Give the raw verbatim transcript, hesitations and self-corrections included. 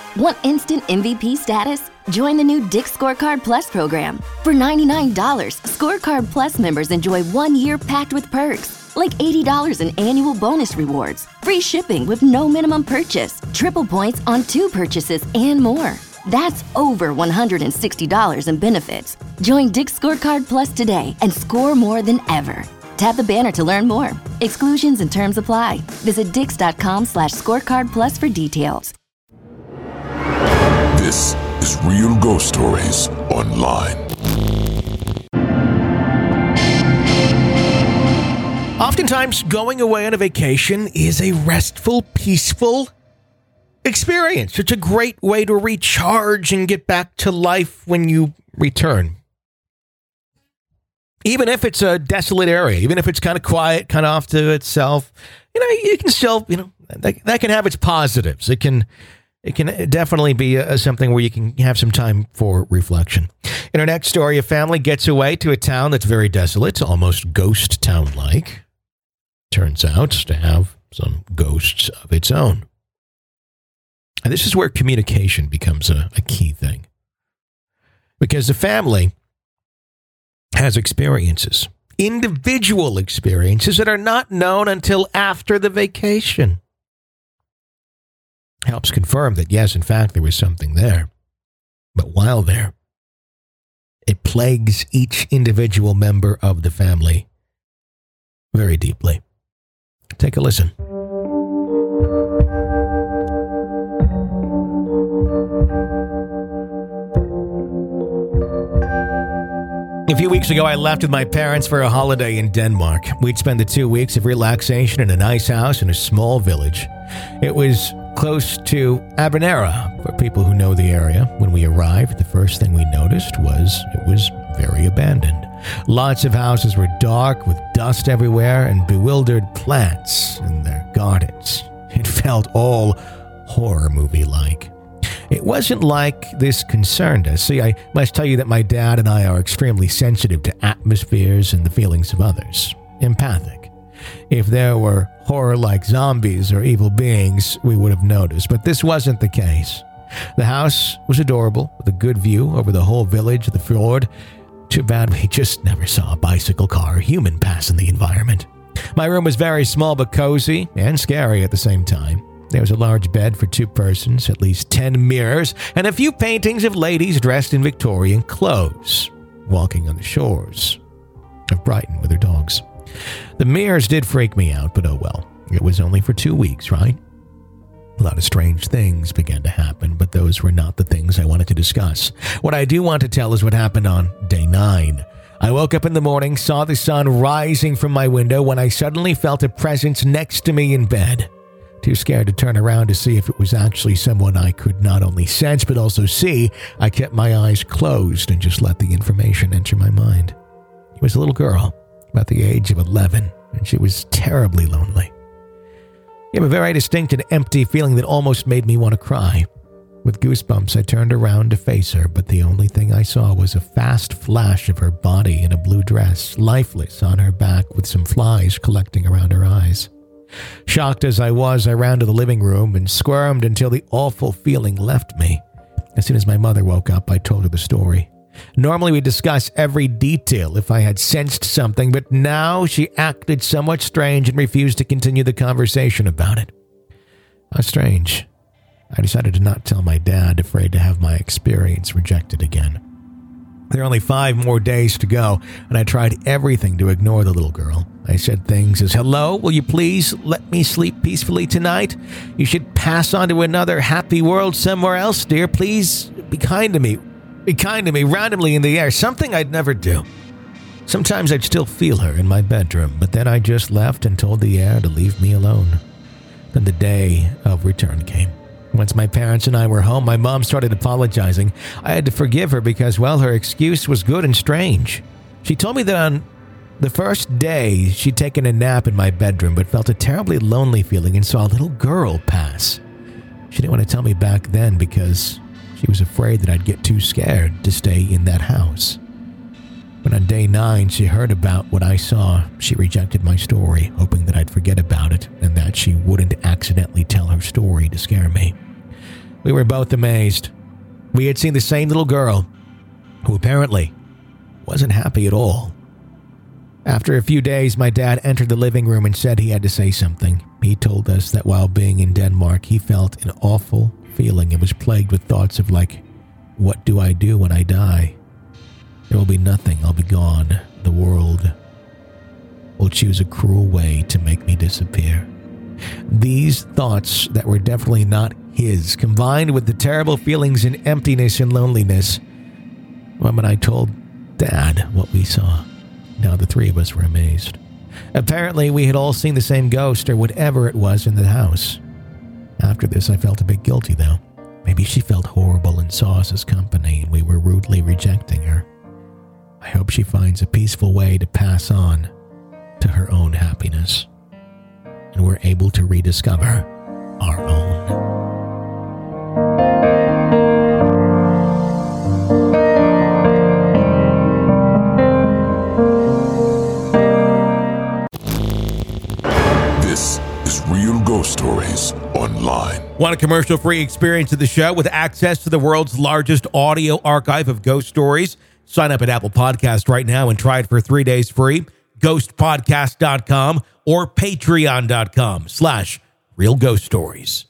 Want instant M V P status? Join the new Dick's Scorecard Plus program. For ninety-nine dollars, Scorecard Plus members enjoy one year packed with perks, like eighty dollars in annual bonus rewards, free shipping with no minimum purchase, triple points on two purchases, and more. That's over one hundred sixty dollars in benefits. Join Dick's Scorecard Plus today and score more than ever. Tap the banner to learn more. Exclusions and terms apply. Visit dix.com slash scorecard plus for details. This is Real Ghost Stories Online. Oftentimes, going away on a vacation is a restful, peaceful experience. It's a great way to recharge and get back to life when you return. Even if it's a desolate area, even if it's kind of quiet, kind of off to itself, you know, you can still, you know, that, that can have its positives. It can, it can definitely be a, something where you can have some time for reflection. In our next story, a family gets away to a town that's very desolate, almost ghost town-like. Turns out to have some ghosts of its own. And this is where communication becomes a, a key thing. Because the family has experiences, individual experiences that are not known until after the vacation. Helps confirm that, yes, in fact, there was something there. But while there, it plagues each individual member of the family very deeply. Take a listen. A few weeks ago, I left with my parents for a holiday in Denmark. We'd spend the two weeks of relaxation in a nice house in a small village. It was close to Abernera, for people who know the area. When we arrived, the first thing we noticed was it was very abandoned. Lots of houses were dark with dust everywhere and bewildered plants in their gardens. It felt all horror movie-like. It wasn't like this concerned us. See, I must tell you that my dad and I are extremely sensitive to atmospheres and the feelings of others. Empathic. If there were horror-like zombies or evil beings, we would have noticed, but this wasn't the case. The house was adorable, with a good view over the whole village of the fjord. Too bad we just never saw a bicycle, car, or human pass in the environment. My room was very small but cozy and scary at the same time. There was a large bed for two persons, at least ten mirrors, and a few paintings of ladies dressed in Victorian clothes, walking on the shores of Brighton with their dogs. The mirrors did freak me out, but oh well. It was only for two weeks, right? A lot of strange things began to happen, but those were not the things I wanted to discuss. What I do want to tell is what happened on day nine. I woke up in the morning, saw the sun rising from my window when I suddenly felt a presence next to me in bed. Too scared to turn around to see if it was actually someone I could not only sense but also see, I kept my eyes closed and just let the information enter my mind. It was a little girl, about the age of eleven, and she was terribly lonely. You have a very distinct and empty feeling that almost made me want to cry. With goosebumps, I turned around to face her, but the only thing I saw was a fast flash of her body in a blue dress, lifeless on her back with some flies collecting around her eyes. Shocked as I was, I ran to the living room and squirmed until the awful feeling left me. As soon as my mother woke up, I told her the story. Normally we discuss every detail if I had sensed something, but now she acted somewhat strange and refused to continue the conversation about it. How strange. I decided to not tell my dad, afraid to have my experience rejected again. There are only five more days to go, and I tried everything to ignore the little girl. I said things as, "Hello, will you please let me sleep peacefully tonight? You should pass on to another happy world somewhere else, dear. Please be kind to me. Be kind to me," randomly in the air, something I'd never do. Sometimes I'd still feel her in my bedroom, but then I just left and told the air to leave me alone. Then the day of return came. Once my parents and I were home, my mom started apologizing. I had to forgive her because, well, her excuse was good and strange. She told me that on the first day, she'd taken a nap in my bedroom but felt a terribly lonely feeling and saw a little girl pass. She didn't want to tell me back then because she was afraid that I'd get too scared to stay in that house. When on day nine she heard about what I saw, she rejected my story, hoping that I'd forget about it and that she wouldn't accidentally tell her story to scare me. We were both amazed. We had seen the same little girl, who apparently wasn't happy at all. After a few days, my dad entered the living room and said he had to say something. He told us that while being in Denmark, he felt an awful feeling and was plagued with thoughts of like, what do I do when I die? There will be nothing. I'll be gone. The world will choose a cruel way to make me disappear. These thoughts that were definitely not his, combined with the terrible feelings and emptiness and loneliness, well, when I told Dad what we saw, now the three of us were amazed. Apparently, we had all seen the same ghost or whatever it was in the house. After this, I felt a bit guilty, though. Maybe she felt horrible and saw us as company and we were rudely rejecting her. I hope she finds a peaceful way to pass on to her own happiness, and we're able to rediscover our own. This is Real Ghost Stories Online. Want a commercial-free experience of the show with access to the world's largest audio archive of ghost stories? Sign up at Apple Podcast right now and try it for three days free. ghost podcast dot com or patreon dot com slash real ghost stories.